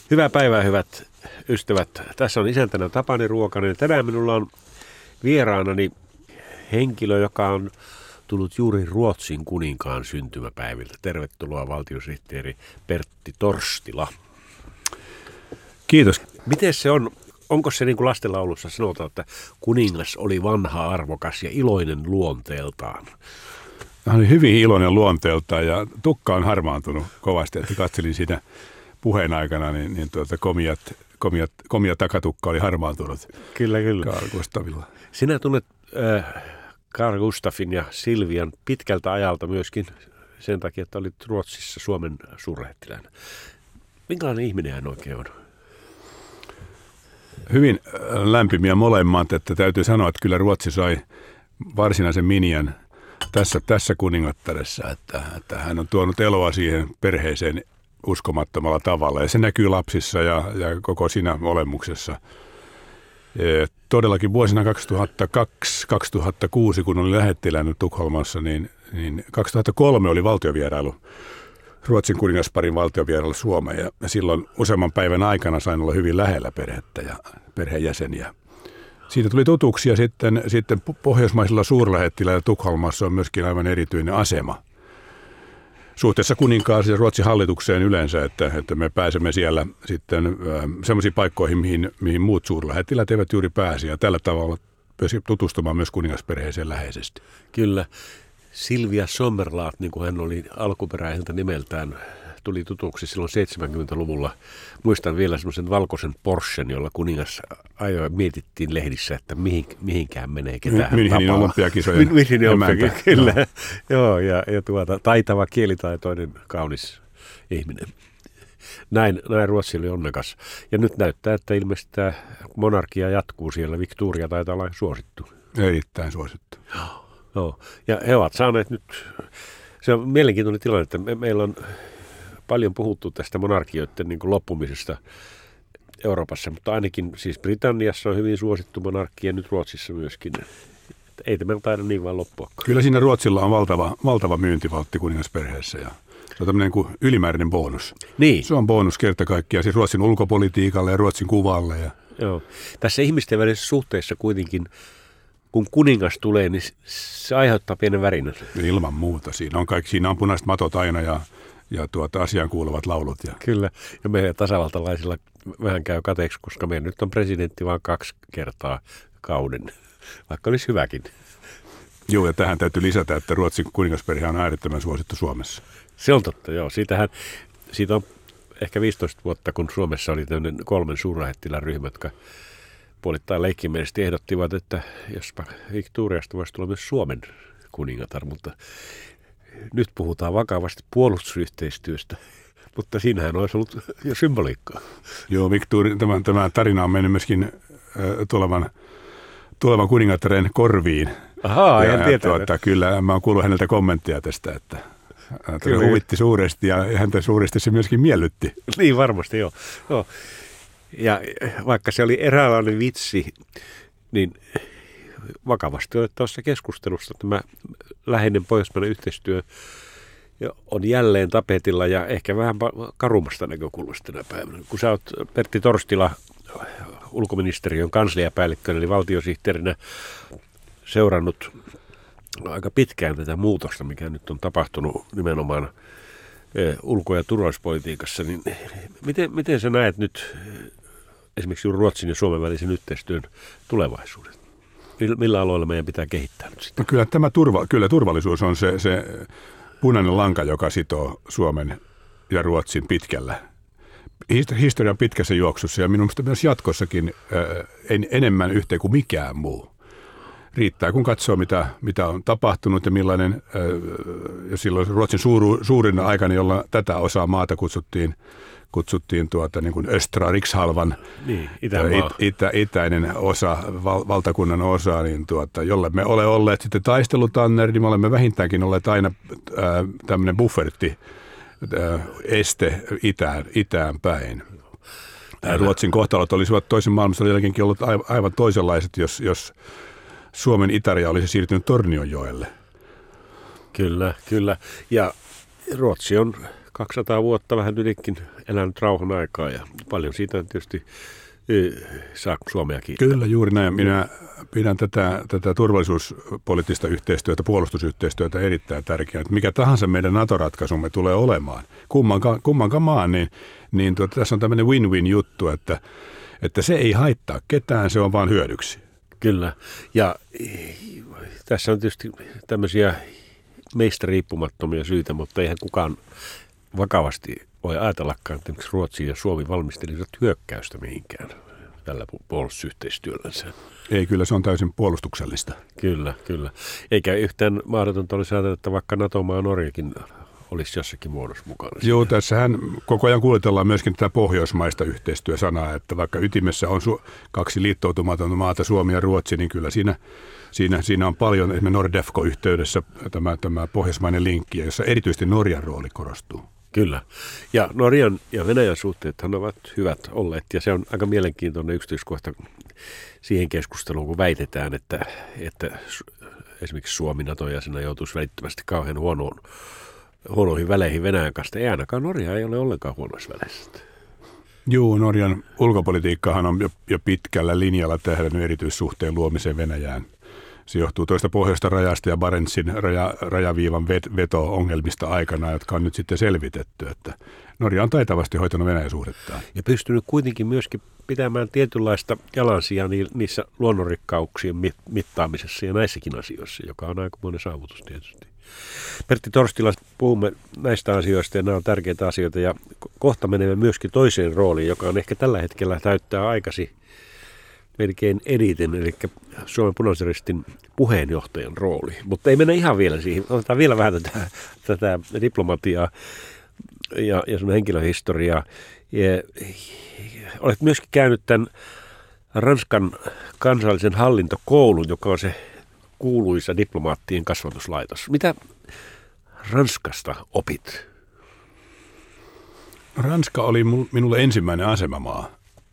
Hyvää päivää, hyvät ystävät. Tässä on isäntänä Tapani Ruokanen. Tänään minulla on vieraanani henkilö, joka on tullut juuri Ruotsin kuninkaan syntymäpäiviltä. Tervetuloa valtiosihteeri Pertti Torstila. Kiitos. Miten se on? Onko se niin kuin lastenlaulussa sanotaan, että kuningas oli vanha, arvokas ja iloinen luonteeltaan? Hän oli hyvin iloinen luonteeltaan ja tukka on harmaantunut kovasti, että katselin sitä puheen aikana, niin komia takatukka oli harmaantunut. Kyllä. Carl Gustafilla. Sinä tunnet Carl Gustafin ja Silvian pitkältä ajalta myöskin sen takia, että olit Ruotsissa Suomen suurlähettiläänä. Minkälainen ihminen hän oikein on? Hyvin lämpimiä molemmat, että täytyy sanoa, että kyllä Ruotsi sai varsinaisen miniän tässä kuningattaressa, että hän on tuonut eloa siihen perheeseen uskomattomalla tavalla ja se näkyy lapsissa ja koko siinä olemuksessa. Todellakin vuosina 2002-2006, kun olin lähettiläänä Tukholmassa, niin 2003 oli valtiovierailu, Ruotsin kuningasparin valtiovierailu Suomeen ja silloin useamman päivän aikana sain olla hyvin lähellä perhettä ja perheenjäseniä. Siitä tuli tutuksi ja sitten pohjoismaisilla suurlähettiläillä Tukholmassa on myöskin aivan erityinen asema suhteessa kuninkaaseen ja Ruotsin hallitukseen yleensä, että me pääsemme siellä sitten sellaisiin paikkoihin, mihin muut suurlähettiläät eivät juuri pääse ja tällä tavalla pääsi tutustumaan myös kuningasperheeseen läheisesti. Kyllä. Silvia Sommerlath, niin kuin hän oli alkuperäiseltä nimeltään, tuli tutuksi silloin 70-luvulla. Muistan vielä semmoisen valkoisen Porschen, jolla kuningas ajoi. Mietittiin lehdissä, että mihinkään menee ketään. Münchenin olympiakisojen emäntä. Kyllä. Joo, ja taitava, kielitaitoinen, kaunis ihminen. Näin Ruotsi oli onnekas. Ja nyt näyttää, että ilmeisesti tämä monarkia jatkuu siellä. Victoria taitaa olla suosittu. Erittäin suosittu. Joo. Ja he ovat saaneet nyt, se on mielenkiintoinen tilanne, että meillä on paljon puhuttu tästä monarkioiden niin kuin loppumisesta Euroopassa, mutta ainakin siis Britanniassa on hyvin suosittu monarkia ja nyt Ruotsissa myöskin. Ei tämä taida niin vaan loppua. Kyllä siinä Ruotsilla on valtava myyntivaltti kuningasperheessä ja se on tämmöinen kuin ylimääräinen bonus. Niin. Se on bonus kerta kaikkiaan siis Ruotsin ulkopolitiikalle ja Ruotsin kuvalle. Ja joo. Tässä ihmisten välisessä suhteessa kuitenkin, kun kuningas tulee, niin se aiheuttaa pienen värinän. Ilman muuta. Siinä on punaiset matot aina ja asiaan kuuluvat laulut. Ja. Kyllä, ja meidän tasavaltalaisilla vähän käy kateeksi, koska meidän nyt on presidentti vain 2 kertaa kauden, vaikka olisi hyväkin. Joo, ja tähän täytyy lisätä, että Ruotsin kuningasperhe on äärettömän suosittu Suomessa. Se on totta, joo. Siitä on ehkä 15 vuotta, kun Suomessa oli tämmöinen 3 suurlähettilän ryhmä, jotka puolittain leikkimielisesti ehdottivat, että jospa Victoriasta voisi tulla myös Suomen kuningatar, mutta nyt puhutaan vakavasti puolustusyhteistyöstä, mutta siinähän olisi ollut jo symboliikkaa. Joo, tämä tarina on mennyt myöskin tulevan kuningattaren korviin. Ahaa, en tiedä. Kyllä, mä oon kuullut häneltä kommenttia tästä, että huvitti suuresti ja häntä suuresti se myöskin miellytti. Niin varmasti, joo. Ja vaikka se oli eräänlainen vitsi, niin vakavasti otettavassa keskustelussa tämä läheinen pohjoismainen yhteistyö on jälleen tapetilla ja ehkä vähän karummasta näkökulmasta tänä päivänä. Kun sä oot Pertti Torstila, ulkoministeriön kansliapäällikkönä eli valtiosihteerinä seurannut aika pitkään tätä muutosta, mikä nyt on tapahtunut nimenomaan ulko- ja turvallisuuspolitiikassa, niin miten sä näet nyt esimerkiksi Ruotsin ja Suomen välisen yhteistyön tulevaisuuden? Millä aloilla meidän pitää kehittää nyt sitä? No kyllä turvallisuus on se punainen lanka, joka sitoo Suomen ja Ruotsin pitkällä. Historian pitkässä juoksussa ja minun mielestä myös jatkossakin enemmän yhteen kuin mikään muu. Riittää, kun katsoo, mitä on tapahtunut ja millainen, ja silloin Ruotsin suurin aikana, jolla tätä osaa maata kutsuttiin niin kuin Östra Rikshalvan, niin, itäinen osa, valtakunnan osa, niin jolle me ole olleet sitten taistelutanner, niin me olemme vähintäänkin olleet aina tämmöinen buffertti, este itään päin. Ruotsin kohtalot olisivat toisen maailmansodan jälkeenkin ollut aivan toisenlaiset, jos Suomen itäraja olisi siirtynyt Tornionjoelle. Kyllä. Ja Ruotsi on 200 vuotta vähän ylikin elänyt rauhan aikaa ja paljon siitä tietysti saa Suomea kiittää. Kyllä, juuri näin. Minä pidän tätä turvallisuuspoliittista yhteistyötä, puolustusyhteistyötä erittäin tärkeää. Että mikä tahansa meidän NATO-ratkaisumme tulee olemaan, kummankaan maan, niin tässä on tämmöinen win-win juttu, että se ei haittaa ketään, se on vaan hyödyksi. Kyllä, ja tässä on tietysti tämmöisiä meistä riippumattomia syitä, mutta eihän kukaan vakavasti voi ajatellakaan, että esimerkiksi Ruotsi ja Suomi valmistelisivat hyökkäystä mihinkään tällä puolustusyhteistyöllänsä. Ei, kyllä se on täysin puolustuksellista. Kyllä. Eikä yhtään mahdotonta olisi ajatella, että vaikka NATO-maa Norjakin olisi jossakin muodossa mukana. Joo, tässähän koko ajan kuljetellaan myöskin tätä pohjoismaista yhteistyösanaa, että vaikka ytimessä on kaksi liittoutumatonta maata, Suomi ja Ruotsi, niin kyllä siinä on paljon, esimerkiksi Nordefco-yhteydessä tämä pohjoismainen linkki, jossa erityisesti Norjan rooli korostuu. Kyllä. Ja Norjan ja Venäjän suhteethan ovat hyvät olleet, ja se on aika mielenkiintoinen yksityiskohta siihen keskusteluun, kun väitetään, että esimerkiksi Suomi NATO-jäsenä joutuisi välittömästi kauhean huonoihin väleihin Venäjän kanssa. Ei ainakaan Norja ei ole ollenkaan huonoissa väleissä. Joo, Norjan ulkopolitiikkahan on jo pitkällä linjalla tähdännyt erityissuhteen luomiseen Venäjään. Se johtuu toista pohjoista rajasta ja Barentsin rajaviivan veto-ongelmista aikana, jotka on nyt sitten selvitetty, että Norja on taitavasti hoitanut Venäjän suhdettaan. Ja pystynyt kuitenkin myöskin pitämään tietynlaista jalansijaa niissä luonnonrikkauksien mittaamisessa ja näissäkin asioissa, joka on aikamoinen saavutus tietysti. Pertti Torstila, puhumme näistä asioista ja nämä on tärkeitä asioita ja kohta menemme myöskin toiseen rooliin, joka on ehkä tällä hetkellä täyttää aikasi melkein eniten, eli Suomen Punaisen Ristin puheenjohtajan rooli. Mutta ei mennä ihan vielä siihen. Otetaan vielä vähän tätä diplomatiaa ja sun henkilöhistoriaa. Olet myöskin käynyt tämän Ranskan kansallisen hallintokoulun, joka on se kuuluisa diplomaattien kasvatuslaitos. Mitä Ranskasta opit? Ranska oli minulle ensimmäinen asemamaa.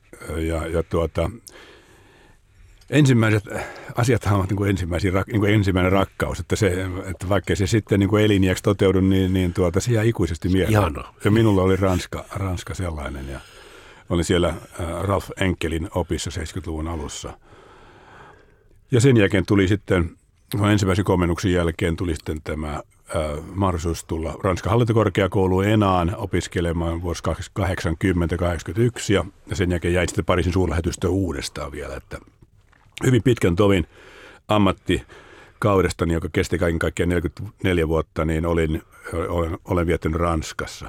Ensimmäiset asiathan ovat ensimmäinen rakkaus, että vaikka se sitten niin eliniäksi toteudu, niin se jää ikuisesti mieleen. Ja minulla oli Ranska sellainen ja olin siellä Ralph Enkelin opissa 70-luvun alussa. Ja sen jälkeen tuli sitten, ensimmäisen komennuksen jälkeen tuli sitten tämä mahdollisuus tulla Ranskan hallintokorkeakouluun Enaan opiskelemaan vuosi 80-81 ja sen jälkeen jäi sitten Pariisin suurlähetystöön uudestaan vielä, että hyvin pitkän tovin ammattikaudestani, joka kesti kaiken kaikkiaan 44 vuotta, niin olen viettänyt Ranskassa.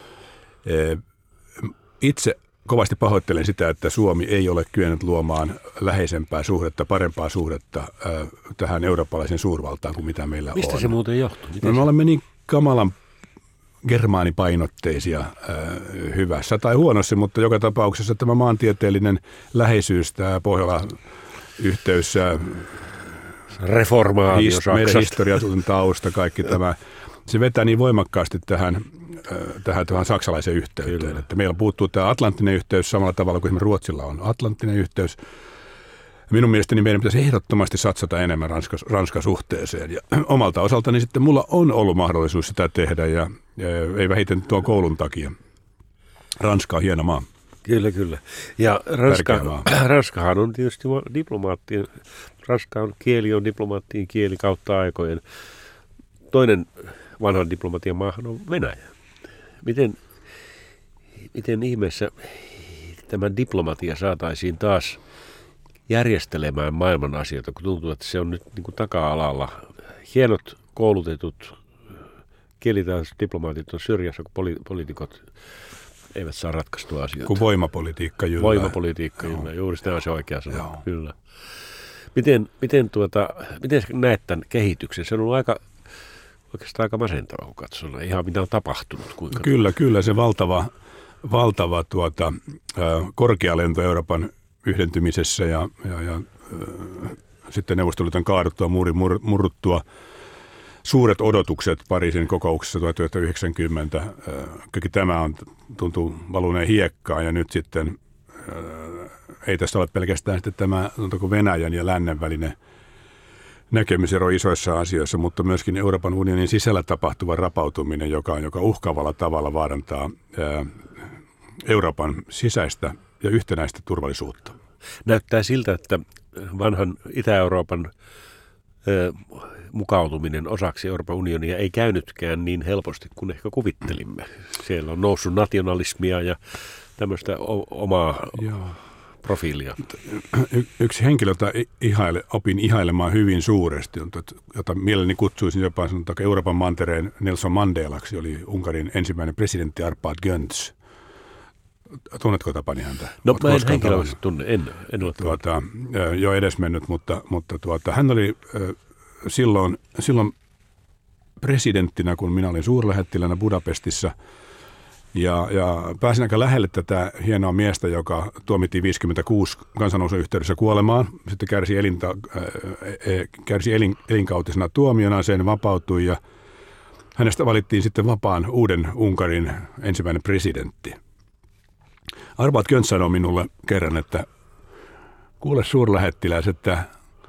Itse kovasti pahoittelen sitä, että Suomi ei ole kyennyt luomaan läheisempää suhdetta, parempaa suhdetta tähän eurooppalaisen suurvaltaan kuin mitä meillä on. Mistä se muuten johtuu? Me olemme niin kamalan germaanipainotteisia hyvässä tai huonossa, mutta joka tapauksessa tämä maantieteellinen läheisyys, tämä Pohjola-yhteys, reformaatio Saksasta, meidän historiatun tausta, kaikki tämä, se vetää niin voimakkaasti tähän saksalaiseen yhteyteen. Kyllä. Että meillä puuttuu tämä atlanttinen yhteys samalla tavalla kuin esimerkiksi Ruotsilla on atlanttinen yhteys. Minun mielestäni meidän pitäisi ehdottomasti satsata enemmän Ranskan suhteeseen. Ja omalta osaltani sitten mulla on ollut mahdollisuus sitä tehdä ja ei vähiten tuon koulun takia. Ranska on hieno maa. Kyllä. Ja Ranskahan on tietysti diplomaattien, Ranskan kieli on diplomaattien kieli kautta aikojen. Toinen vanhan diplomatian maahan on Venäjä. Miten ihmeessä tämä diplomatia saataisiin taas järjestelemään maailman asioita, kun tuntuu, että se on nyt niin kuin taka-alalla. Hienot koulutetut kielitaiset diplomaatit on syrjässä, kun poliitikot eivät saa ratkaistua asioita. Kun voimapolitiikka jyllää. Voimapolitiikka jyllää, juuri sitä on se oikea sana. Joo. Kyllä. Miten näet tämän kehityksen? Se on ollut oikeastaan aika masentava, kun katsotaan ihan mitä on tapahtunut. Kyllä se valtava korkealento Euroopan yhdentymisessä ja sitten Neuvostoliiton kaaduttua, muurin murruttua, suuret odotukset Pariisin kokouksessa 1990. Kaikki tämä tuntuu valuneen hiekkaan ja nyt sitten ei tässä ole pelkästään sitten tämä Venäjän ja lännen välinen näkemysero isoissa asioissa, mutta myöskin Euroopan unionin sisällä tapahtuva rapautuminen, joka uhkaavalla tavalla vaarantaa Euroopan sisäistä ja yhtenäistä turvallisuutta. Näyttää siltä, että vanhan Itä-Euroopan mukautuminen osaksi Euroopan unionia ei käynytkään niin helposti kuin ehkä kuvittelimme. Siellä on noussut nationalismia ja tämmöistä omaa profiilia. Yksi henkilö, jota opin ihailemaan hyvin suuresti, jota mielelläni kutsuisin jopa Euroopan mantereen Nelson Mandelaksi, oli Unkarin ensimmäinen presidentti Arpad Gönc. Tunnetko Tapani häntä? No mä en henkilöisesti tunne, en ole jo edesmennyt, mutta hän oli silloin presidenttinä, kun minä olin suurlähettilänä Budapestissa, ja pääsin aika lähelle tätä hienoa miestä, joka tuomittiin 56 kansannousun yhteydessä kuolemaan. Sitten kärsi elinkautisena tuomiona, sen vapautui ja hänestä valittiin sitten vapaan uuden Unkarin ensimmäinen presidentti. Arpad Gönc sanoi minulle kerran, että kuule suurlähettiläs, että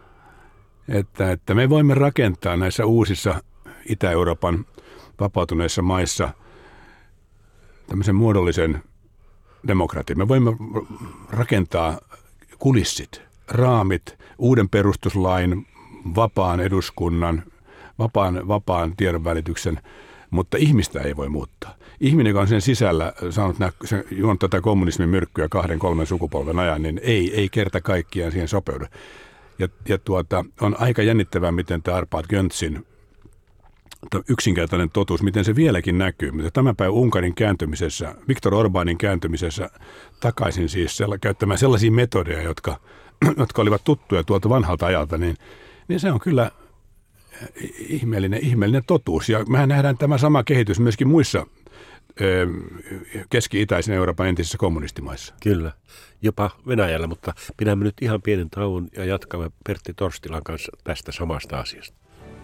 me voimme rakentaa näissä uusissa Itä-Euroopan vapautuneissa maissa tämmöisen muodollisen demokratian. Me voimme rakentaa kulissit, raamit, uuden perustuslain, vapaan eduskunnan, vapaan tiedonvälityksen, mutta ihmistä ei voi muuttaa. Ihminen, joka on sen sisällä saanut juonut tätä kommunismin myrkkyä 2-3 sukupolven ajan, niin ei kerta kaikkiaan siihen sopeudu. Ja on aika jännittävää, miten tämä Arpad Göncin yksinkertainen totuus, miten se vieläkin näkyy. Tämän päivän Unkarin kääntymisessä, Viktor Orbánin kääntymisessä takaisin siis käyttämään sellaisia metodeja, jotka olivat tuttuja tuolta vanhalta ajalta, niin se on kyllä ihmeellinen totuus. Ja mehän nähdään tämä sama kehitys myöskin muissa keski-itäisen Euroopan entisissä kommunistimaissa. Kyllä, jopa Venäjällä, mutta pidämme nyt ihan pienen tauon ja jatkamme Pertti Torstilan kanssa tästä samasta asiasta.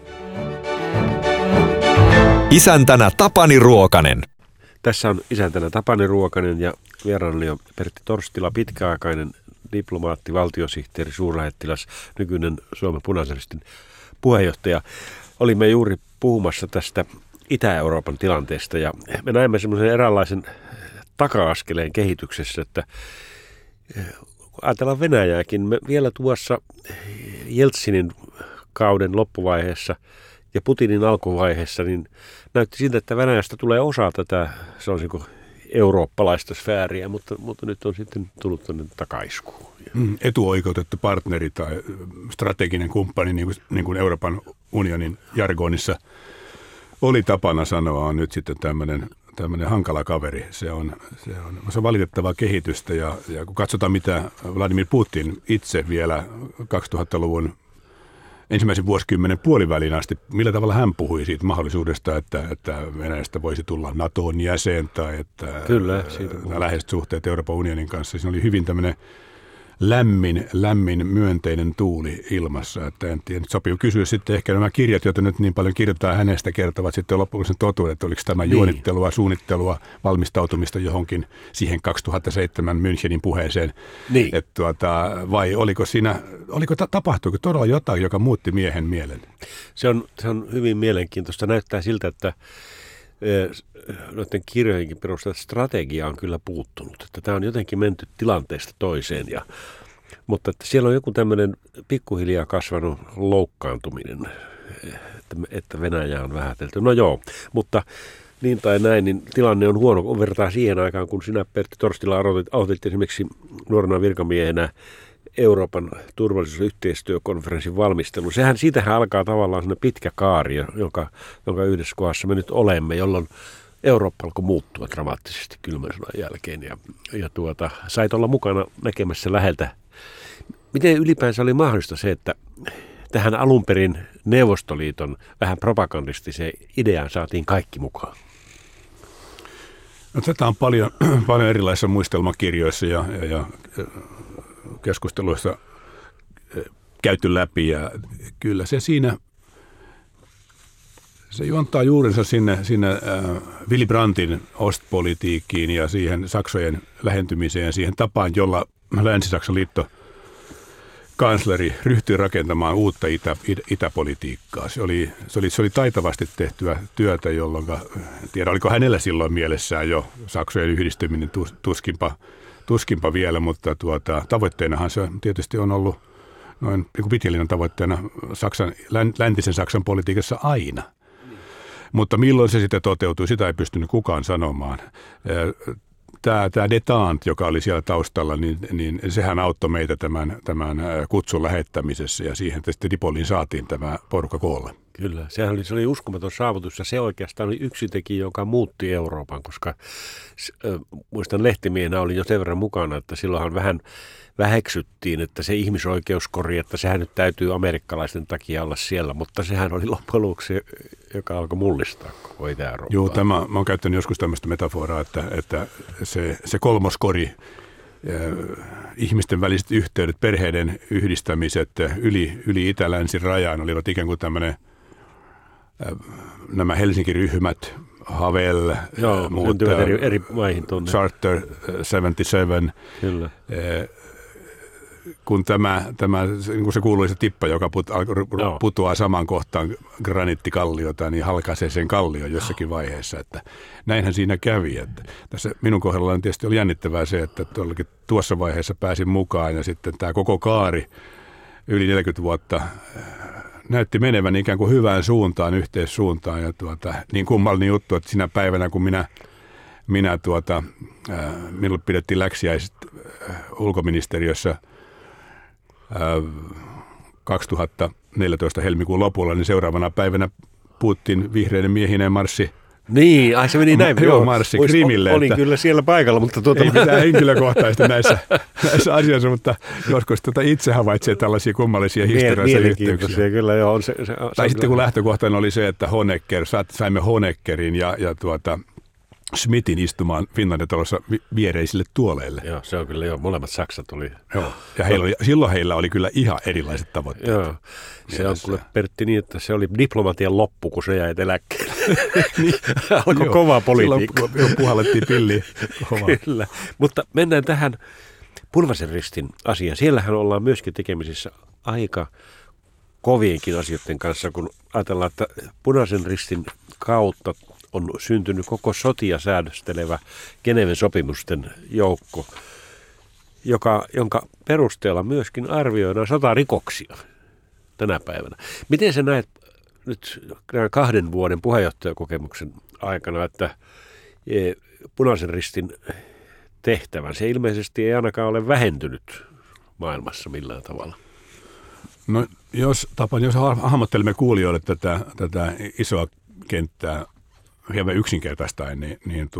Isäntänä Tapani Ruokanen. Tässä on isäntänä Tapani Ruokanen ja vieraanani on Pertti Torstila, pitkäaikainen diplomaatti, valtiosihteeri, suurlähettiläs, nykyinen Suomen Punaisen Ristin puheenjohtaja. Olimme juuri puhumassa tästä Itä-Euroopan tilanteesta ja me näemme semmoisen eräänlaisen taka-askeleen kehityksessä, että kun ajatellaan Venäjääkin, me vielä tuossa Jeltsinin kauden loppuvaiheessa ja Putinin alkuvaiheessa, niin näytti siltä, että Venäjästä tulee osa tätä, se on eurooppalaista sfääriä, mutta nyt on sitten tullut tuonne takaiskuun. Etuoikeutettu partneri tai strateginen kumppani, niin kuin Euroopan unionin jargonissa oli tapana sanoa, on nyt sitten tämmöinen hankala kaveri. Se on valitettavaa kehitystä ja kun katsotaan, mitä Vladimir Putin itse vielä 2000-luvun ensimmäisen vuosikymmenen puoliväliin asti, millä tavalla hän puhui siitä mahdollisuudesta, että Venäjästä voisi tulla NATOn jäsen tai että läheiset suhteet Euroopan unionin kanssa. Siinä oli hyvin tämmöinen lämmin myönteinen tuuli ilmassa. Että en tiedä, sopii kysyä sitten ehkä nämä kirjat, joita nyt niin paljon kirjoittaa hänestä, kertovat sitten lopullisen totuuden, että oliko tämä juonittelua, suunnittelua, valmistautumista johonkin siihen 2007 Münchenin puheeseen. Niin. Vai tapahtuiko todella jotain, joka muutti miehen mielen? Se on hyvin mielenkiintoista. Näyttää siltä, että noiden kirjojenkin perusteella strategia on kyllä puuttunut. Että tämä on jotenkin menty tilanteesta toiseen. Mutta että siellä on joku tämmöinen pikkuhiljaa kasvanut loukkaantuminen, että Venäjä on vähätelty. No joo, mutta niin tai näin, niin tilanne on huono, kun vertaa siihen aikaan, kun sinä Pertti Torstila aloitit esimerkiksi nuorena virkamiehenä Euroopan turvallisuusyhteistyökonferenssin valmistelu. Siitähän alkaa tavallaan sellainen pitkä kaari, jonka yhdessä kohdassa me nyt olemme, jolloin Eurooppa alkoi muuttua dramaattisesti kylmän sodan jälkeen ja sait olla mukana näkemässä läheltä. Miten ylipäänsä oli mahdollista se, että tähän alun perin Neuvostoliiton vähän propagandistiseen ideaan saatiin kaikki mukaan? No, tätä on paljon erilaisissa muistelmakirjoissa ja keskusteluissa käyty läpi ja kyllä se siinä, se juontaa juurensa sinne Willy Brandtin ostpolitiikkiin ja siihen Saksojen lähentymiseen ja siihen tapaan, jolla Länsi-Saksan liitto kansleri ryhtyi rakentamaan uutta itäpolitiikkaa. Se oli taitavasti tehtyä työtä, jolloin, en tiedä oliko hänellä silloin mielessään jo Saksojen yhdistyminen, tuskinpa vielä, mutta tavoitteenahan se tietysti on ollut noin niin pitkällinen tavoitteena läntisen Saksan politiikassa aina. Mutta milloin se sitten toteutui, sitä ei pystynyt kukaan sanomaan. Tämä detente, joka oli siellä taustalla, niin sehän auttoi meitä tämän kutsun lähettämisessä ja siihen sitten Dipoliin saatiin tämä porukka koolle. Kyllä, se oli uskomaton saavutus ja se oikeastaan oli yksi tekijä, joka muutti Euroopan, koska muistan lehtimiehenä olin jo sen verran mukana, että silloinhan vähän väheksyttiin, että se ihmisoikeuskori, että sehän nyt täytyy amerikkalaisten takia olla siellä, mutta sehän oli loppujen lopuksi, joka alkoi mullistaa koko Itä-Eurooppaa. Joo, mä oon käyttänyt joskus tämmöistä metaforaa, että se kolmoskori, ihmisten väliset yhteydet, perheiden yhdistämiset yli itä-länsin rajaan olivat ikään kuin tämmöinen nämä Helsinki-ryhmät, Havel, muut, eri maihin tuonne. Charter 77, kyllä. Kun niin kuin se kuuluisa tippa, joka putoaa samaan kohtaan graniittikalliota, niin halkaisee sen kallion jossakin vaiheessa. Että näinhän siinä kävi. Että tässä minun kohdallani tietysti oli jännittävää se, että tuossa vaiheessa pääsin mukaan ja sitten tämä koko kaari yli 40 vuotta näytti menevän ikään kuin hyvään suuntaan, yhteissuuntaan. Ja niin kummallinen juttu, että sinä päivänä, kun minulle pidettiin läksiäiset ulkoministeriössä 2014 helmikuun lopulla, niin seuraavana päivänä Putin vihreiden miehineen marssi. Niin, se meni näin. Joo, marssi Krimille. Olin kyllä siellä paikalla, mutta ei mitään henkilökohtaista näissä asioissa, mutta joskus itse havaitsee tällaisia kummallisia historiallisia yhteyksiä. Kyllä, joo. Tai sitten kun lähtökohtana oli se, että saimme Honeckerin ja Schmidtin istumaan Finlandia-talossa viereisille tuoleille. Joo, se on kyllä joo. Molemmat Saksat oli. Joo, ja silloin heillä oli kyllä ihan erilaiset tavoitteet. Joo, se on kuule Pertti niin, että se oli diplomatian loppu, kun se jäi eläkkeelle. Niin, alkoi kova politiikka. Silloin puhallettiin pilliin kovaa. Kyllä, mutta mennään tähän Punaisen Ristin asiaan. Siellähän ollaan myöskin tekemisissä aika kovienkin asioiden kanssa, kun ajatellaan, että Punaisen Ristin kautta on syntynyt koko sotia säädöstelevä Geneven sopimusten joukko, jonka perusteella myöskin arvioidaan sotarikoksia tänä päivänä. Miten sä näet nyt 2 vuoden puheenjohtajakokemuksen aikana, että Punaisen Ristin tehtävän, se ilmeisesti ei ainakaan ole vähentynyt maailmassa millään tavalla? No jos hahmottelemme kuulijoille tätä isoa kenttää hieman yksinkertaistaen, niin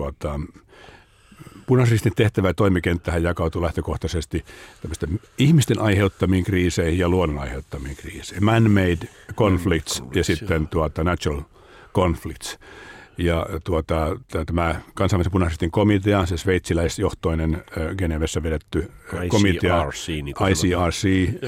Punaisen Ristin tehtävä ja toimikenttähän jakautuu lähtökohtaisesti ihmisten aiheuttamiin kriiseihin ja luonnon aiheuttamiin kriiseihin. Man-made conflicts ja sitten natural conflicts. Ja tämä kansainvälisen Punaisen Ristin komitea, se sveitsiläisjohtoinen Genevessä vedetty komitea, ICRC,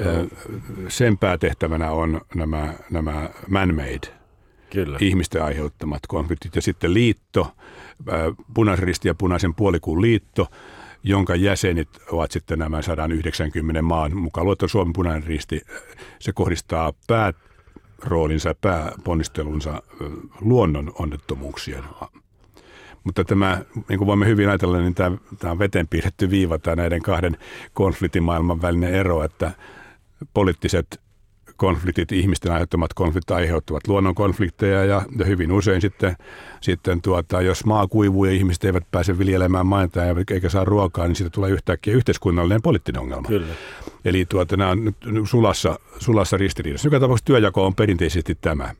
sen päätehtävänä on nämä man-made, kyllä, ihmisten aiheuttamat konfliktit. Ja sitten liitto, Punaisen Ristin ja Punaisen puolikuun liitto, jonka jäsenet ovat sitten nämä 190 maan mukaan luettuna Suomen Punainen Risti. Se kohdistaa pääroolinsa ja pääponnistelunsa luonnon onnettomuuksien. Mutta tämä, niin kuin voimme hyvin ajatella, niin tämä on veteen piirretty viiva, tämä näiden 2 konfliktimaailman välinen ero, että poliittiset konfliktit, ihmisten aiheuttamat konfliktit aiheuttavat luonnon konflikteja ja hyvin usein sitten jos maa kuivuu ja ihmiset eivät pääse viljelemään maita eikä saa ruokaa, niin siitä tulee yhtäkkiä yhteiskunnallinen ja poliittinen ongelma. Kyllä. Eli nämä on nyt sulassa ristiriidassa. Joka tapauksessa työnjako on perinteisesti tämä.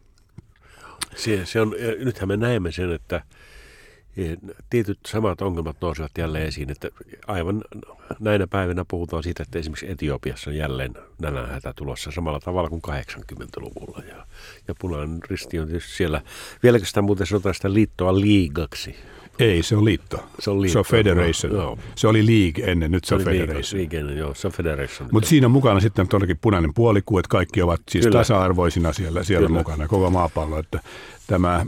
Se on, nythän me näemme sen, että tietyt samat ongelmat nousevat jälleen esiin, että aivan näinä päivinä puhutaan siitä, että esimerkiksi Etiopiassa on jälleen nälänhätä tulossa samalla tavalla kuin 80-luvulla. Ja Punainen Risti on tietysti siellä, vieläkö sitä muuten sanotaan sitä liittoa liigaksi? Ei, se on liitto. Se on federation. No. Se oli league ennen, nyt se on federation. League ennen, joo, se on federation. Mutta siinä on mukana sitten todellakin punainen puolikuu, että kaikki ovat siis kyllä tasa-arvoisina siellä mukana, koko maapallo. Että tämä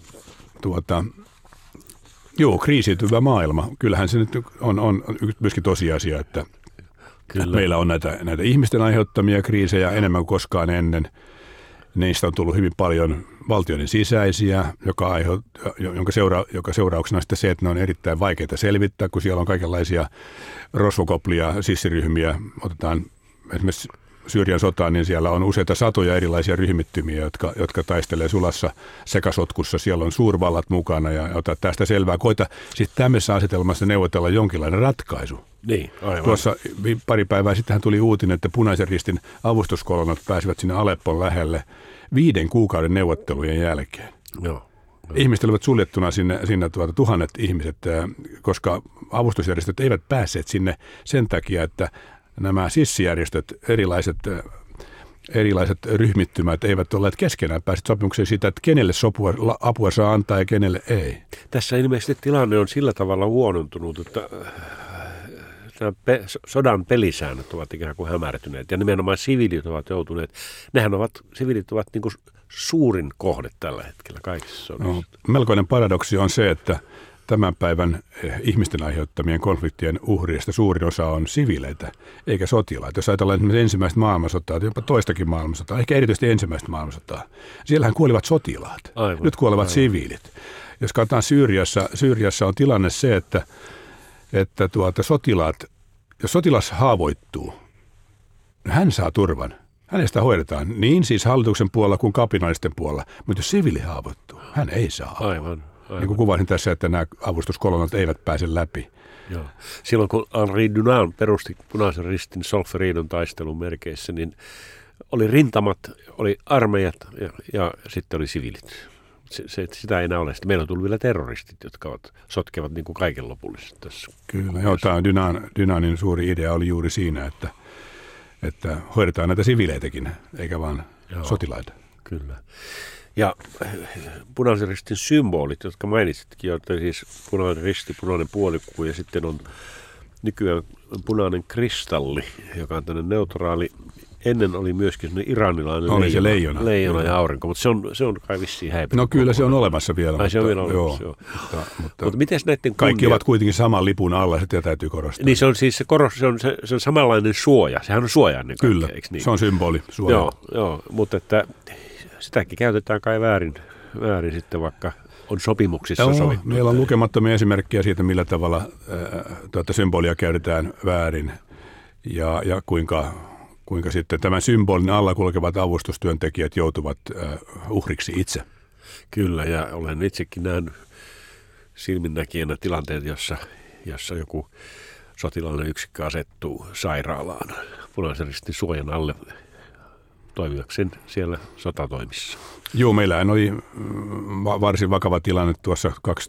kriisiytyvä maailma. Kyllähän se nyt on myöskin tosiasia, että Kyllä. Meillä on näitä ihmisten aiheuttamia kriisejä enemmän kuin koskaan ennen. Niistä on tullut hyvin paljon valtioiden sisäisiä, joka seurauksena sitten se, että ne on erittäin vaikeita selvittää, kun siellä on kaikenlaisia rosvokoplia, sissiryhmiä. Otetaan esimerkiksi Syyrian sotaan, niin siellä on useita satoja erilaisia ryhmittymiä, jotka taistelee sulassa sekasotkussa. Siellä on suurvallat mukana ja ota tästä selvää. Koita sitten tämmöisessä asetelmassa neuvotella jonkinlainen ratkaisu. Niin, aivan. Tuossa pari päivää sitten tuli uutinen, että Punaisen Ristin avustuskolonnat pääsivät sinne Aleppon lähelle 5 kuukauden neuvottelujen jälkeen. Joo. Ihmiset olivat suljettuna sinne tuhannet ihmiset, koska avustusjärjestöt eivät päässeet sinne sen takia, että nämä sissijärjestöt, erilaiset ryhmittymät eivät olleet keskenään päässeet sopimukseen siitä, että kenelle apua saa antaa ja kenelle ei. Tässä ilmeisesti tilanne on sillä tavalla huonontunut, että sodan pelisäännöt ovat ikään kuin hämärtyneet ja nimenomaan siviilit ovat joutuneet, siviilit ovat niin kuin suurin kohde tällä hetkellä kaikissa sodissa. No, melkoinen paradoksi on se, että tämän päivän ihmisten aiheuttamien konfliktien uhreista suurin osa on siviileitä, eikä sotilaita. Jos ajatellaan esimerkiksi ensimmäistä maailmansotaa, jopa toistakin maailmansotaa, ehkä erityisesti ensimmäistä maailmansotaa, siellähän kuolivat sotilaat. Aivan, nyt kuolevat siviilit. Jos katsotaan Syyriassa on tilanne se, että jos sotilas haavoittuu, hän saa turvan. Hänestä hoidetaan niin siis hallituksen puolella kuin kapinallisten puolella, mutta jos siviili haavoittuu, hän ei saa. Aivan. Niin kuin kuvasin tässä, että nämä avustuskolonnat eivät pääse läpi. Joo. Silloin kun Henri Dunant perusti Punaisen Ristin Solferidon taistelun merkeissä, niin oli rintamat, oli armeijat ja sitten oli siviilit. Sitä ei enää ole. Sitten meillä on tullut vielä terroristit, jotka sotkevat niin kuin kaiken lopullisesti tässä. Kyllä, joo, tämä Dunantin suuri idea oli juuri siinä, että hoidetaan näitä siviileitäkin, eikä vaan sotilaita. Kyllä. Ja Punaisen Ristin symbolit, jotka mainitsitkin, joita siis punainen risti, punainen puolikuu ja sitten on nykyään punainen kristalli, joka on tämmöinen neutraali. Ennen oli myöskin sellainen iranilainen leijona ja aurinko, mutta se on kai vissiin häipynyt. No kyllä se on olemassa vielä. Se on vielä olemassa, joo. Mutta mites näiden kaikki ovat kuitenkin saman lipun alla, sitä täytyy korostaa. Niin se on siis se on samanlainen suoja, sehän on suojainen. Kyllä, kaikkea, niin? Se on symboli, suoja. Joo, mutta että sitäkin käytetään kai väärin sitten, vaikka on sopimuksissa sovittu. Meillä on lukemattomia esimerkkejä siitä, millä tavalla symbolia käytetään väärin ja kuinka sitten tämän symbolin alla kulkevat avustustyöntekijät joutuvat uhriksi itse. Kyllä, ja olen itsekin nähnyt silminnäkijänä tilanteet, jossa joku sotilaallinen yksikkö asettuu sairaalaan Punaisen Ristin suojan alle toimijakseen siellä sotatoimissa. Joo, meillähän oli varsin vakava tilanne tuossa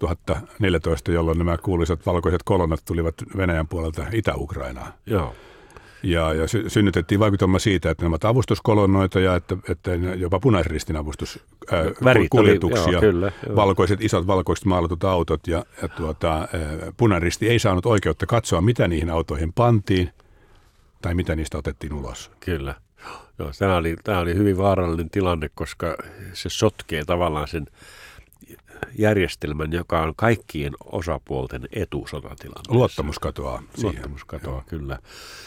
2014, jolloin nämä kuuluisat valkoiset kolonnat tulivat Venäjän puolelta Itä-Ukrainaan. Joo. Ja synnytettiin vaikutelma siitä, että ne ovat avustuskolonnoita ja että jopa Punaisen Ristin avustuskuljetuksia, isot valkoiset maalatut autot ja Punainen Risti ei saanut oikeutta katsoa, mitä niihin autoihin pantiin tai mitä niistä otettiin ulos. Kyllä. Joo, tämä oli hyvin vaarallinen tilanne, koska se sotkee tavallaan sen järjestelmän, joka on kaikkien osapuolten etu sotatilanteessa. Luottamus katoaa siihen. Luottamus katoaa, kyllä.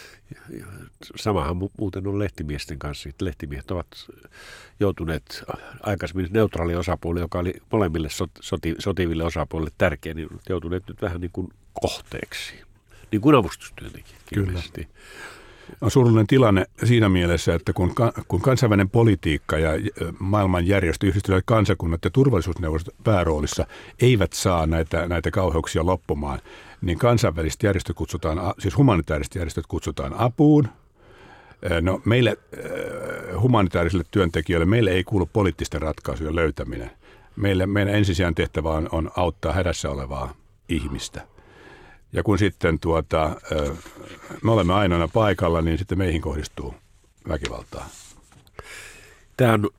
Samahan muuten on lehtimiesten kanssa. Lehtimiehet ovat joutuneet aikaisemmin neutraali osapuoli, joka oli molemmille sotiville osapuolille tärkeä, niin joutuneet nyt vähän niin kuin kohteeksi. Niin kuin avustustyöntekijät. Kyllä. On surullinen tilanne siinä mielessä, että kun kansainvälinen politiikka ja maailmanjärjestö, Yhdistyneet kansakunnat ja turvallisuusneuvostot pääroolissa eivät saa näitä kauheuksia loppumaan, niin kansainväliset järjestöt siis humanitaariset järjestöt kutsutaan apuun. No meille humanitaarisille työntekijöille, meille ei kuulu poliittisten ratkaisujen löytäminen. Meidän ensisijainen tehtävä on auttaa hädässä olevaa ihmistä. Ja kun sitten me olemme ainoana paikalla, niin sitten meihin kohdistuu väkivaltaa. Tämä on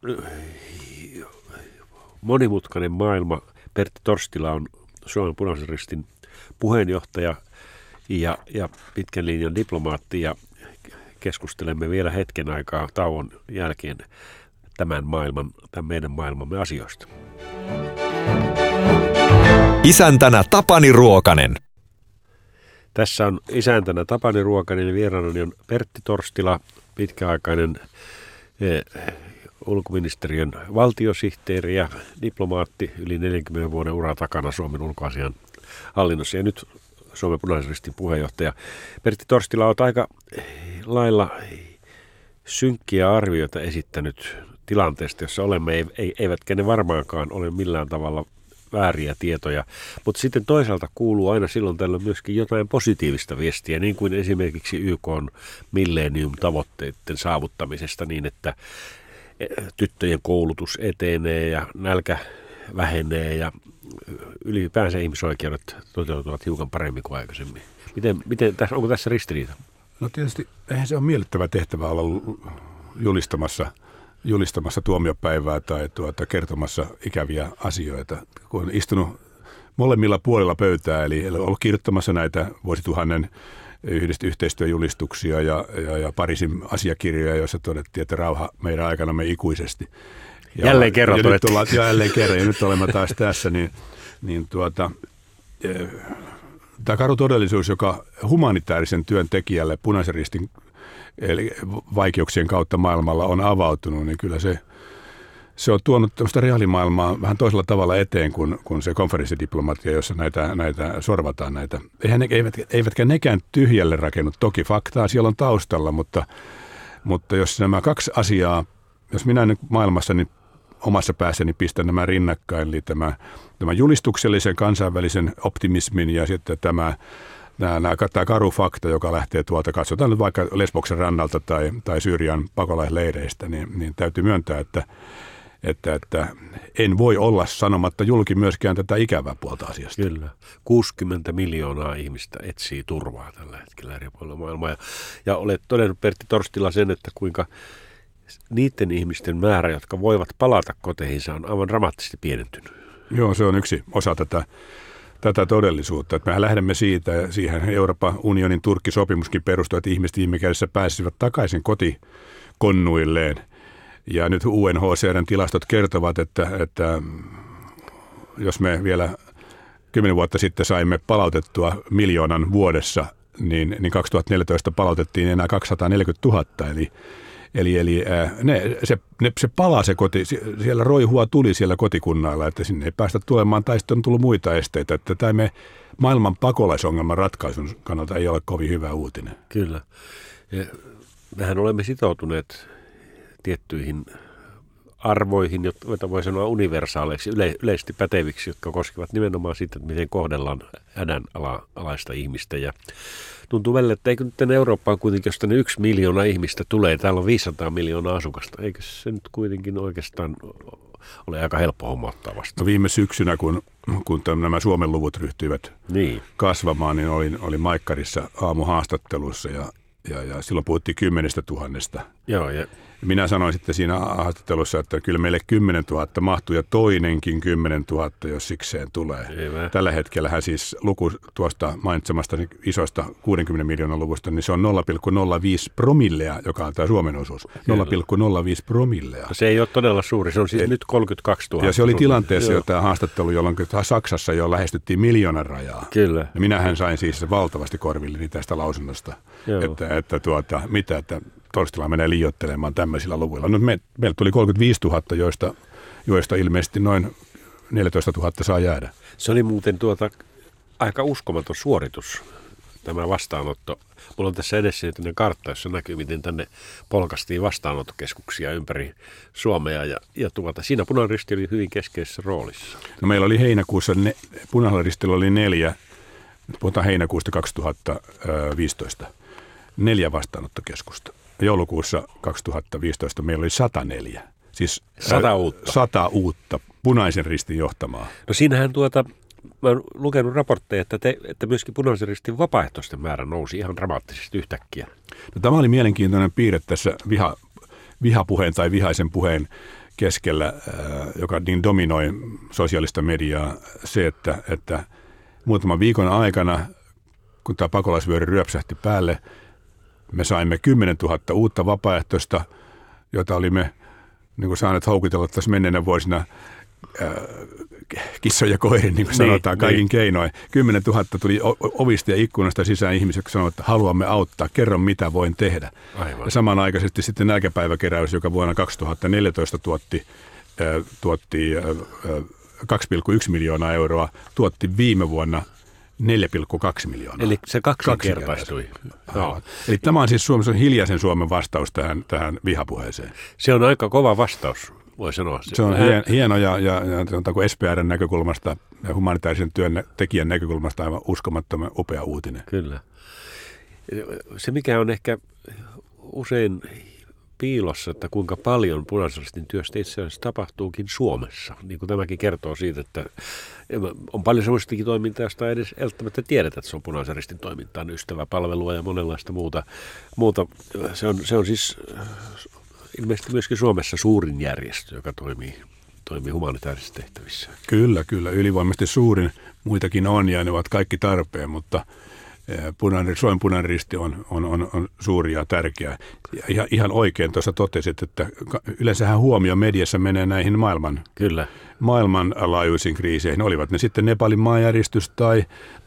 monimutkainen maailma. Pertti Torstila on Suomen Punaisen Ristin puheenjohtaja ja pitkän linjan diplomaatti. Ja keskustelemme vielä hetken aikaa tauon jälkeen tämän meidän maailmamme asioista. Isäntänä Tapani Ruokanen. Tässä on isäntänä Tapani Ruokanen ja vieraanani on Pertti Torstila, pitkäaikainen ulkoministeriön valtiosihteeri ja diplomaatti, yli 40 vuoden ura takana Suomen ulkoasian hallinnossa ja nyt Suomen Punaisen Ristin puheenjohtaja. Pertti Torstila, olet aika lailla synkkiä arvioita esittänyt tilanteesta, jossa olemme, eivätkä ne varmaankaan ole millään tavalla vääriä tietoja, mutta sitten toisaalta kuuluu aina silloin tällöin myöskin jotain positiivista viestiä, niin kuin esimerkiksi YK:n Millennium-tavoitteiden saavuttamisesta niin, että tyttöjen koulutus etenee ja nälkä vähenee ja ylipäänsä ihmisoikeudet toteutuvat hiukan paremmin kuin aikaisemmin. Onko tässä ristiriita? No tietysti eihän se ole miellyttävä tehtävä olla julistamassa tuomiopäivää tai kertomassa ikäviä asioita. Kun on istunut molemmilla puolilla pöytää, eli ollut kirjoittamassa näitä vuosituhannen yhteistyöjulistuksia ja Pariisin asiakirjoja, joissa todettiin, että rauha meidän aikanamme ikuisesti. Jälleen kerran todettiin. Jälleen kerran, ja nyt olemme taas tässä, tämä karu todellisuus, joka humanitaarisen työn tekijälle Punaisen Ristin eli vaikeuksien kautta maailmalla on avautunut, niin kyllä se on tuonut tämmöistä reaalimaailmaa vähän toisella tavalla eteen kuin se konferenssidiplomatia, jossa näitä sorvataan näitä. Eivätkä nekään tyhjälle rakennut. Toki faktaa siellä on taustalla, mutta jos nämä kaksi asiaa, jos minä nyt maailmassani omassa päässäni pistän nämä rinnakkain, eli tämä julistuksellisen kansainvälisen optimismin ja sitten tämä karu fakta, joka lähtee tuolta, katsotaan nyt vaikka Lesboksen rannalta tai Syyrian pakolaisleireistä, niin täytyy myöntää, että en voi olla sanomatta julki myöskään tätä ikävää puolta asiasta. Kyllä. 60 miljoonaa ihmistä etsii turvaa tällä hetkellä eri puolilla maailmaa. Ja olet todennut, Pertti Torstila, sen, että kuinka niiden ihmisten määrä, jotka voivat palata koteihinsa, on aivan dramaattisesti pienentynyt. Joo, se on yksi osa tätä todellisuutta. Että mehän lähdemme siitä, ja siihen Euroopan unionin Turkki-sopimuskin perustuu, että ihmiset viime kädessä pääsisivät takaisin kotikonnuilleen. Ja nyt UNHCR:n tilastot kertovat, että jos me vielä 10 vuotta sitten saimme palautettua 1 miljoonan vuodessa, niin 2014 palautettiin enää 240 000, Eli se palaa se koti, siellä roihua tuli siellä kotikunnailla, että sinne ei päästä tulemaan, tai sitten on tullut muita esteitä, että tämä maailman pakolaisongelman ratkaisun kannalta ei ole kovin hyvä uutinen. Kyllä. Ja mehän olemme sitoutuneet tiettyihin arvoihin, joita voi sanoa universaaleiksi, yleisesti päteviksi, jotka koskevat nimenomaan sitä, miten kohdellaan hädänalaista ihmistä. Ja tuntuu välillä, että eikö nyt Eurooppaan kuitenkin, jos tänne 1 miljoona ihmistä tulee, täällä on 500 miljoonaa asukasta, eikö se nyt kuitenkin oikeastaan ole aika helppo homma ottaa vastaan? No viime syksynä, kun nämä Suomen luvut ryhtyivät kasvamaan, niin olin Maikkarissa aamuhaastattelussa ja silloin puhuttiin 10 000. Joo, ja minä sanoin sitten siinä haastattelussa, että kyllä meille 10 000 mahtuu ja toinenkin 10 000, jos sikseen tulee. Hyvä. Tällä hetkellähän siis luku tuosta mainitsemasta isoista 60 miljoonan luvusta, niin se on 0,05 promillea, joka on tämä Suomen osuus. 0,05 promillea. Se ei ole todella suuri, se on siis nyt 32 000. Ja se oli tilanteessa jo tämä haastattelu, jolloin Saksassa jo lähestyttiin 1 miljoonan rajaa. Kyllä. Ja minähän sain siis valtavasti korvilleni tästä lausunnosta, että Torstila menee liioittelemaan tämmöisillä luvuilla. No meillä tuli 35 000, joista ilmeisesti noin 14 000 saa jäädä. Se oli muuten aika uskomaton suoritus, tämä vastaanotto. Mulla on tässä edessä kartta, jossa näkyy, miten tänne polkastiin vastaanottokeskuksia ympäri Suomea. Ja siinä Punainen Risti oli hyvin keskeisessä roolissa. No meillä oli heinäkuussa, Punaisella Ristillä oli 4, puhutaan heinäkuusta 2015, 4 vastaanottokeskusta. Joulukuussa 2015 meillä oli 104, siis 100 uutta Punaisen Ristin johtamaa. No siinähän mä oon lukenut raportteja, että myöskin Punaisen Ristin vapaaehtoisten määrä nousi ihan dramaattisesti yhtäkkiä. No, tämä oli mielenkiintoinen piirre tässä vihapuheen tai vihaisen puheen keskellä, joka niin dominoi sosiaalista mediaa, se, että muutaman viikon aikana, kun tämä pakolaisvyöry ryöpsähti päälle, me saimme 10 000 uutta vapaaehtoista, jota olimme niin kuin saaneet houkutella tässä menneenä vuosina kissoja ja koirin, niin kuin sanotaan, kaikin keinoin. 10 000 tuli ovista ja ikkunasta sisään ihmisiä, jotka sanoivat, että haluamme auttaa, kerro mitä voin tehdä. Aivan. Ja samanaikaisesti sitten nälkäpäiväkeräys, joka vuonna 2014 tuotti 2,1 miljoonaa euroa, tuotti viime vuonna 4,2 miljoonaa. Eli se kaksinkertaistui. No. Eli tämä on siis Suomessa hiljaisen Suomen vastaus tähän vihapuheeseen. Se on aika kova vastaus, voi sanoa. Se on hieno ja sanotaanko SPR:n näkökulmasta ja humanitaarisen työn tekijän näkökulmasta aivan uskomattoman upea uutinen. Kyllä. Se mikä on ehkä usein piilossa, että kuinka paljon Punaisen Ristin työstä itse asiassa tapahtuukin Suomessa. Niin kuin tämäkin kertoo siitä, että on paljon sellaistakin toimintaa, josta ei edes välttämättä tiedetä, että se on Punaisen Ristin toimintaa, ystäväpalvelua ja monenlaista muuta. Se on siis ilmeisesti myöskin Suomessa suurin järjestö, joka toimii humanitaarisissa tehtävissä. Kyllä, ylivoimaisesti suurin. Muitakin on ja ne ovat kaikki tarpeen, mutta Suomen Punainen Risti on suuri ja tärkeä. Ja ihan oikein tuossa totesit, että yleensähän huomio mediassa menee näihin maailmanlaajuisiin kriiseihin. Olivat ne sitten Nepalin maanjäristys tai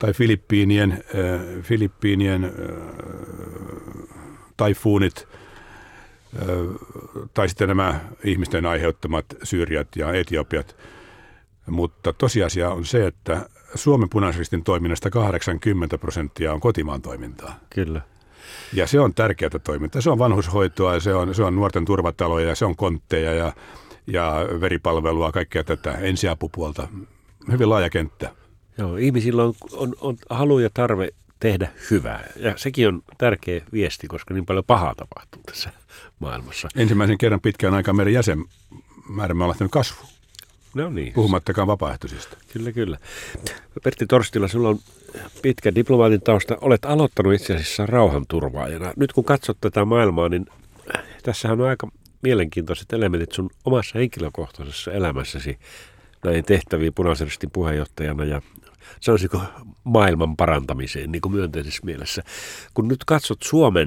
Filippiinien taifuunit tai sitten nämä ihmisten aiheuttamat Syyriat ja Etiopiat. Mutta tosiasia on se, että Suomen Punaisen Ristin toiminnasta 80% on kotimaan toimintaa. Kyllä. Ja se on tärkeää toimintaa. Se on vanhushoitoa, se on nuorten turvataloja, se on kontteja ja veripalvelua, kaikkea tätä ensiapupuolta. Hyvin laaja kenttä. Joo, ihmisillä on halu ja tarve tehdä hyvää. Ja sekin on tärkeä viesti, koska niin paljon pahaa tapahtuu tässä maailmassa. Ensimmäisen kerran pitkään aikaan meidän jäsenmäärämme on lähtenyt kasvuun. No niin. Puhumattakaan vapaaehtoisista. Kyllä. Pertti Torstila, sulla on pitkä diplomaatin tausta. Olet aloittanut itse asiassa rauhanturvaajana. Nyt kun katsot tätä maailmaa, niin tässähän on aika mielenkiintoiset elementit sun omassa henkilökohtaisessa elämässäsi näihin tehtäviin Punaisen Ristin puheenjohtajana ja sanoisinko maailman parantamiseen niin kuin myönteisessä mielessä. Kun nyt katsot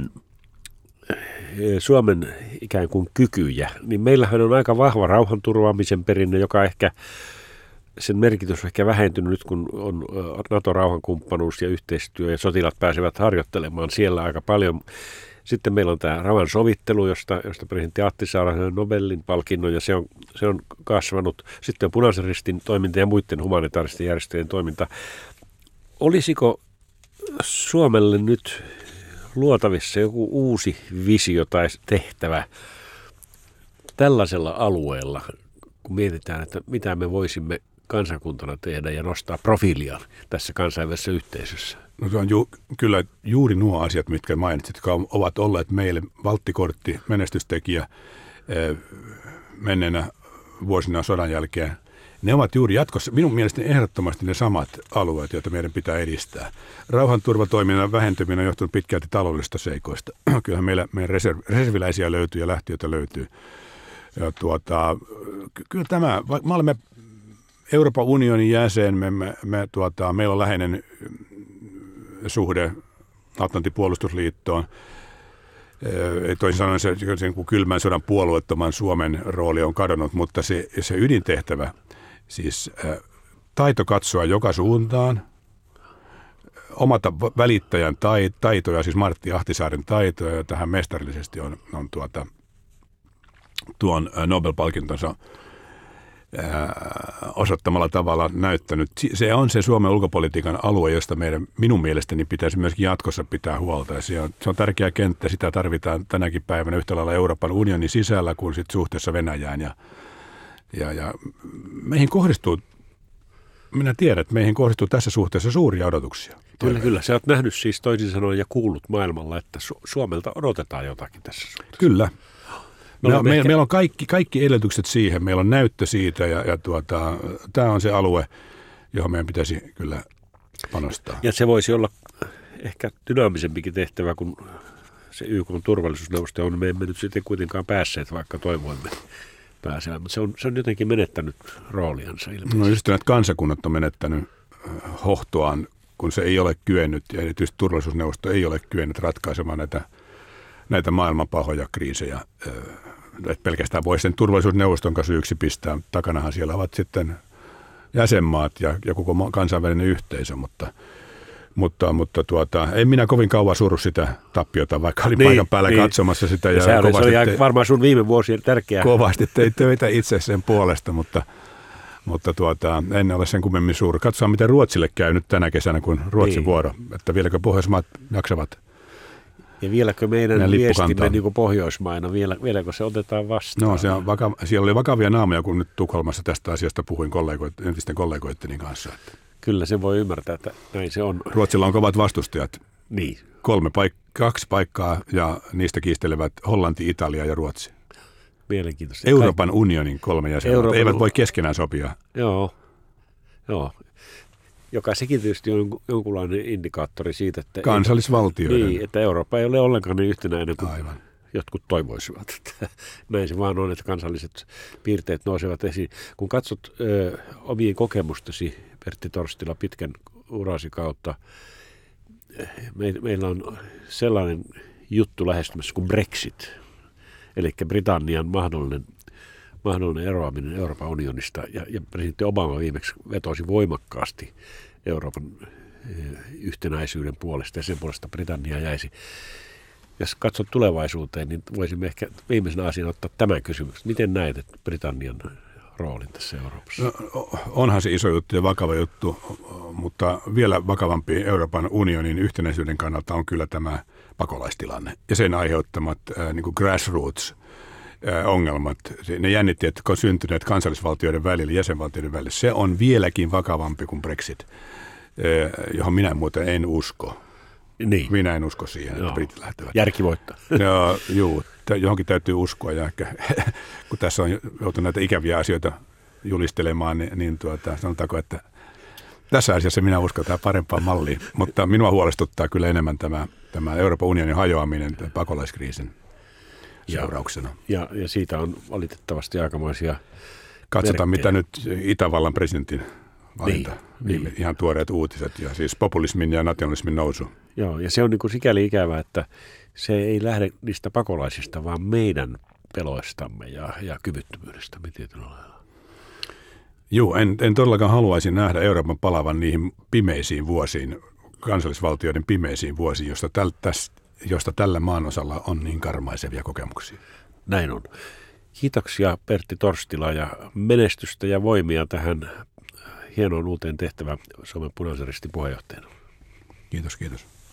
Suomen ikään kuin kykyjä, niin meillähän on aika vahva rauhanturvaamisen perinne, joka ehkä sen merkitys on ehkä vähentynyt nyt, kun on NATO-rauhankumppanuus ja yhteistyö ja sotilaat pääsevät harjoittelemaan siellä aika paljon. Sitten meillä on tämä rauhan sovittelu, josta presidentti Ahtisaari sai Nobelin palkinnon ja se on kasvanut. Sitten on Punaisen Ristin toiminta ja muiden humanitaaristen järjestöjen toiminta. Olisiko Suomelle nyt luotavissa joku uusi visio tai tehtävä tällaisella alueella, kun mietitään, että mitä me voisimme kansakuntana tehdä ja nostaa profiilia tässä kansainvälisessä yhteisössä? No se on kyllä juuri nuo asiat, mitkä mainitsit, jotka ovat olleet meille valttikortti, menestystekijä menneenä vuosina sodan jälkeen. Ne ovat juuri jatkossa minun mielestäni ehdottomasti ne samat alueet, joita meidän pitää edistää. Rauhanturvatoiminnan vähentyminen on johtunut pitkälti taloudellisista seikoista. Kyllähän meidän reserviläisiä löytyy ja lähtiöitä löytyy. Ja kyllä me olemme Euroopan unionin jäsen, meillä on läheinen suhde Atlantin puolustusliittoon. Toisin sanoen se kylmän sodan puolueettoman Suomen rooli on kadonnut, mutta se ydintehtävä, siis taito katsoa joka suuntaan, omata välittäjän taitoja, siis Martti Ahtisaaren taitoja, jota hän mestarillisesti on tuon Nobel-palkintonsa osoittamalla tavalla näyttänyt. Se on se Suomen ulkopolitiikan alue, josta minun mielestäni pitäisi myöskin jatkossa pitää huolta. Se on tärkeä kenttä, sitä tarvitaan tänäkin päivänä yhtä lailla Euroopan unionin sisällä kuin sit suhteessa Venäjään. Ja meihin kohdistuu, minä tiedän, että meihin kohdistuu tässä suhteessa suuria odotuksia. Kyllä. Sä oot nähnyt siis toisin sanoen ja kuullut maailmalla, että Suomelta odotetaan jotakin tässä suhteessa. Kyllä. Meillä on kaikki edellytykset siihen, meillä on näyttö siitä ja tämä on se alue, johon meidän pitäisi kyllä panostaa. Ja se voisi olla ehkä dynaamisempikin tehtävä, kun se YK:n turvallisuusneuvosto on. Me emme nyt sitten kuitenkaan päässeet, vaikka toivoimme pääsevän, mutta se on jotenkin menettänyt rooliansa ilmeisesti. No just näitä kansakunnat on menettänyt hohtoaan, kun se ei ole kyennyt, ja erityisesti turvallisuusneuvosto ei ole kyennyt ratkaisemaan näitä maailman pahoja kriisejä että pelkästään voi sen turvallisuusneuvoston kanssa yksi pistää. Takanahan siellä ovat sitten jäsenmaat ja koko kansainvälinen yhteisö, mutta en minä kovin kauan surru sitä tappiota, vaikka olin paikan päällä katsomassa sitä. Ja se oli varmaan sun viime vuosien tärkeää. Kovasti tein töitä itse sen puolesta, mutta en ole sen kummemmin suuri. Katsotaan, miten Ruotsille käy nyt tänä kesänä, kun Ruotsin vuoro, että vieläkö Pohjoismaat jaksavat. Ja vieläkö meidän viestimme niin kuin Pohjoismaina, vieläkö se otetaan vastaan? No, siellä oli vakavia naamoja, kun nyt Tukholmassa tästä asiasta puhuin entisten kollegoitteni kanssa. Kyllä se voi ymmärtää, että näin se on. Ruotsilla on kovat vastustajat. Niin. 2 paikkaa ja niistä kiistelevät Hollanti, Italia ja Ruotsi. Mielenkiintoista. Euroopan unionin 3 jäsenvaltiota eivät voi keskenään sopia. Joo. Joka sekin tietysti on jonkunlainen indikaattori siitä, että kansallisvaltioiden. Niin, että Eurooppa ei ole ollenkaan niin yhtenäinen kuin jotkut toivoisivat. Näin se vaan on, että kansalliset piirteet nousevat esiin. Kun katsot omien kokemustasi, Pertti Torstila, pitkän urasi kautta, meillä on sellainen juttu lähestymässä kuin Brexit, eli Britannian mahdollinen eroaminen Euroopan unionista, ja presidentti Obama viimeksi vetosi voimakkaasti Euroopan yhtenäisyyden puolesta, ja sen puolesta Britannia jäisi. Jos katsot tulevaisuuteen, niin voisimme ehkä viimeisenä asiana ottaa tämän kysymyksen. Miten näet että Britannian roolin tässä Euroopassa? No, onhan se iso juttu ja vakava juttu, mutta vielä vakavampi Euroopan unionin yhtenäisyyden kannalta on kyllä tämä pakolaistilanne ja sen aiheuttamat niin kuin grassroots ongelmat, ne jännitteet, jotka on syntyneet kansallisvaltioiden välillä, jäsenvaltioiden välillä, se on vieläkin vakavampi kuin Brexit, johon minä muuten en usko. Niin. Minä en usko siihen, että britit lähtevät. Järki voittaa. Johonkin täytyy uskoa, ja ehkä, kun tässä on joutunut näitä ikäviä asioita julistelemaan, niin sanotaanko, että tässä asiassa minä uskon tähän parempaan malliin, mutta minua huolestuttaa kyllä enemmän tämä Euroopan unionin hajoaminen pakolaiskriisin seurauksena. Ja siitä on valitettavasti aikamoisia katsotaan, mitä nyt Itävallan presidentin valinta, niin. Ihan tuoreet uutiset, ja siis populismin ja nationalismin nousu. Joo, ja se on niin kuin sikäli ikävää, että se ei lähde niistä pakolaisista, vaan meidän peloistamme ja kyvyttömyydestämme tietyllä lailla. Joo, en todellakaan haluaisi nähdä Euroopan palavan niihin pimeisiin vuosiin, kansallisvaltioiden pimeisiin vuosiin, josta tällä maanosalla on niin karmaisevia kokemuksia. Näin on. Kiitoksia Pertti Torstila ja menestystä ja voimia tähän hienoon uuteen tehtävään Suomen Punaisen Ristin puheenjohtajana. Kiitos.